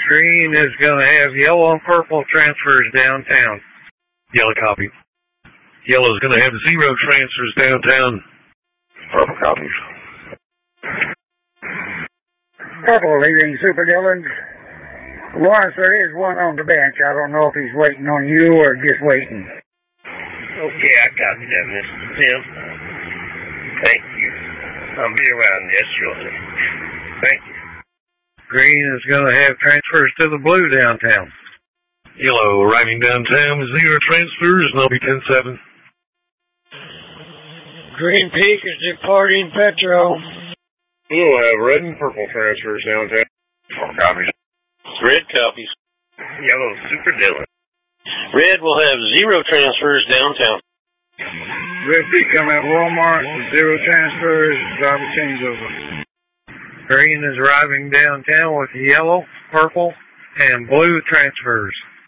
Green is going to have yellow and purple transfers downtown. Yellow copy. Yellow is going to have 0 transfers downtown. Purple copies. Purple leaving Super Dillon. Lawrence, there is one on the bench. I don't know if he's waiting on you or just waiting. Okay, I got that, Mr. Tim. Thank you. I'll be around there shortly. Thank you. Green is going to have transfers to the blue downtown. Yellow arriving downtown with 0 transfers, and I'll be 10-7. Green Peak is departing Petro. We'll have red and purple transfers downtown. Purple copies. Red copies. Yellow Super Dillon. Red will have 0 transfers downtown. Red Peak coming at Walmart, 0 transfers, driver changeover. Green is arriving downtown with yellow, purple, and blue transfers.